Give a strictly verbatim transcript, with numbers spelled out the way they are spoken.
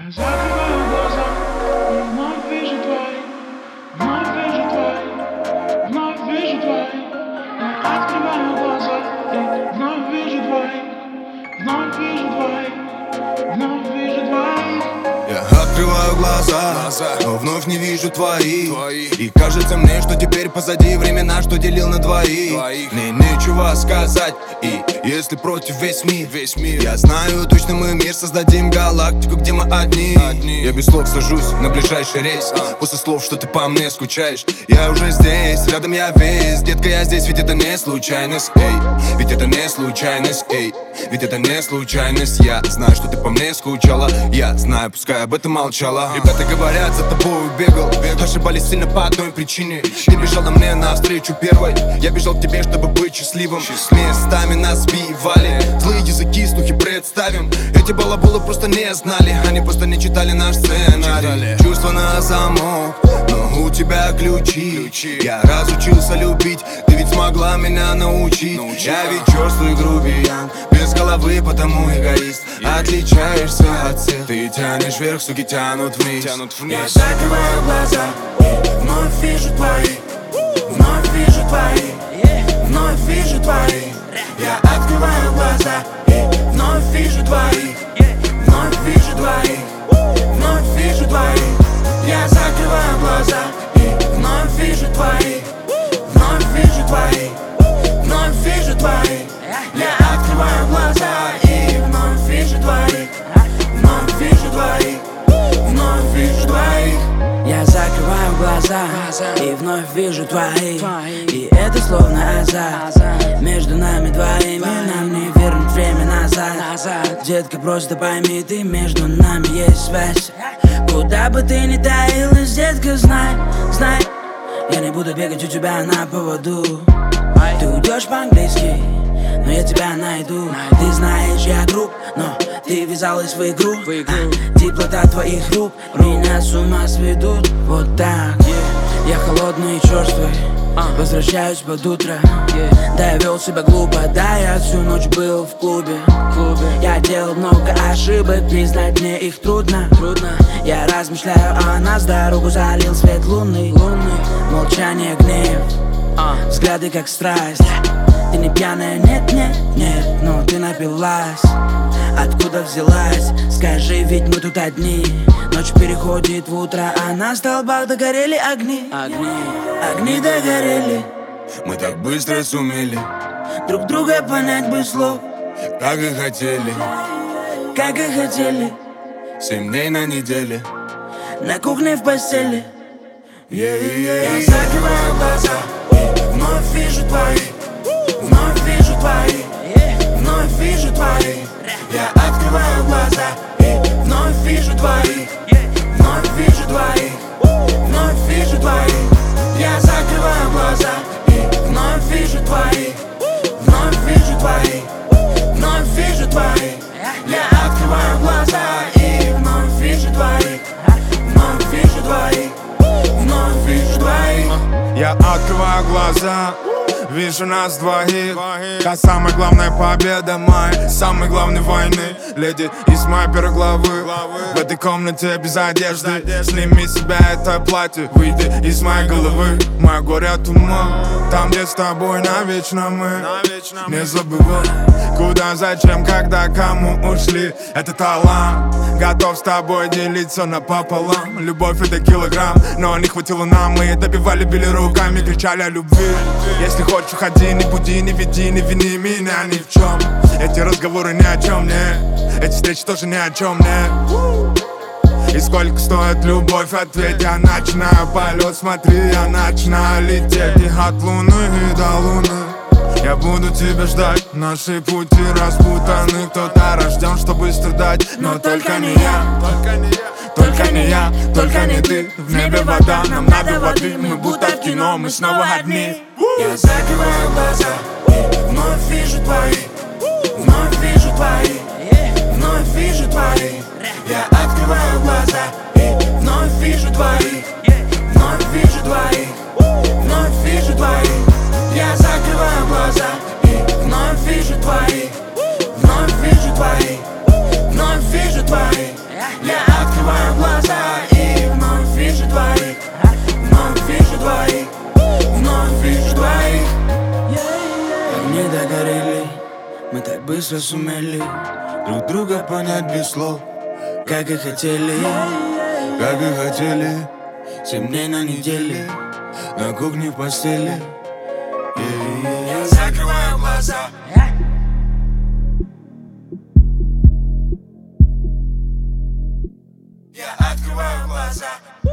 Я закрываю глаза и вновь вижу твои, вновь вижу твои, вновь вижу твои. Я открываю глаза и вновь вижу твои, вновь вижу твои, вновь вижу твои. Я открываю глаза, но вновь не вижу твои. И кажется мне, что теперь позади времена, что делил на двоих. Мне нечего сказать, и если против весь мир, весь мир, я знаю точно, мы мир создадим, галактику, где мы одни. Я без слов сажусь на ближайший рейс, после слов, что ты по мне скучаешь. Я уже здесь, рядом я весь. Детка, я здесь, ведь это не случайность, эй. Ведь это не случайность, эй. Ведь это не случайность. Я знаю, что ты по мне скучала. Я знаю, пускай об этом молчала. Ребята говорят, за тобой бегал, ошибались сильно по одной причине. Ты бежала мне навстречу первой, я бежал к тебе, чтобы быть счастливым. Местами нас сбивали злые языки, слухи представим. Эти балаболы просто не знали, они просто не читали наш сценарий. Чувства на замок, но у тебя ключи. Я разучился любить, ты ведь смогла меня научить. Я ведь черствый грубиян, без головы, потому эгоист. Отличаешься от всех, ты тянешь вверх, суки тянут вниз. Я закрываю глаза и вновь вижу твои, вновь вижу твои, вновь вижу твои. Я открываю глаза и вновь вижу твои, вновь вижу твои, вновь вижу твои. Я закрываю глаза и вновь вижу твои, вновь вижу твои, вновь вижу твои. Я открываю глаза и вновь вижу твои, вновь вижу твои, вновь вижу твоих. Я закрываю глаза и вновь вижу твои. И это словно азарт между нами двоими. Нам не вернуть время назад. Детка, просто пойми, ты, между нами есть связь. Куда бы ты ни таилась, детка, знай, знай, я не буду бегать у тебя на поводу. Ты уйдешь по-английски, но я тебя найду. Ты знаешь, я друг, но ты ввязалась в игру, а, теплота твоих рук меня с ума сведут. Вот так, я холодный и черствый, возвращаюсь под утро. Да, я вел себя глупо, да, я всю ночь был в клубе. Я делал много ошибок, признать мне их трудно. Я размышляю о нас, дорогу залил свет лунный. Молчание, гнев, взгляды как страсть. Ты не пьяная, нет, нет, нет, но ты напилась. Откуда взялась? Скажи, ведь мы тут одни. Ночь переходит в утро, а на столбах догорели огни. Огни, огни догорели. Мы так быстро сумели Друг друга понять без слов, как и хотели. как и хотели. Семь дней на неделе. На кухне в постели. Yeah, yeah, Я yeah. закрываю глаза и вновь вижу твои, вновь вижу твои, вновь вижу твои. Я открываю глаза и вновь вижу твои, вновь вижу твои, вновь вижу твои. Я закрываю глаза и вновь вижу твои, вновь вижу твои, вновь вижу твои. Я открываю глаза и вновь вижу твои, вновь вижу твои, вновь вижу твои. Я открываю глаза, вижу нас двоих. Та самая главная победа моей самой главной войны. Леди из моей первой главы. В этой комнате без одежды. Сними с себя это платье, выйди из моей головы. Мое горе от ума, там где с тобой навечно мы. Не забывай, куда, зачем, когда, кому ушли. Это талант, готов с тобой делиться напополам. Любовь это килограмм, но не хватило нам. Мы добивали, били руками, кричали о любви. Если хочешь, уходи, не буди, не веди, не вини меня ни в чем. Эти разговоры ни о чем, не. Эти встречи тоже ни о чем, не. И сколько стоит любовь, ответь. Я начинаю полет, смотри, я начинаю лететь. И от луны и до луны я буду тебя ждать. Наши пути распутаны, кто-то рожден, чтобы страдать. Но только не я, только не я. Только не я, только не ты. В небе вода, нам надо воды. Мы будто в кино, мы снова одни. Я закрываю глаза и вновь вижу твои, вновь вижу твои, вновь вижу твои. Я открываю глаза и вновь вижу твои, вновь вижу твои, вновь вижу твои. Я закрываю глаза и вновь вижу твои, вновь вижу твои, вновь вижу твои. Я открываю говорили, мы так быстро сумели друг друга понять без слов, как и хотели, как и хотели. семь дней на неделе, На кухне в постели. Я закрываю глаза. Я открываю глаза.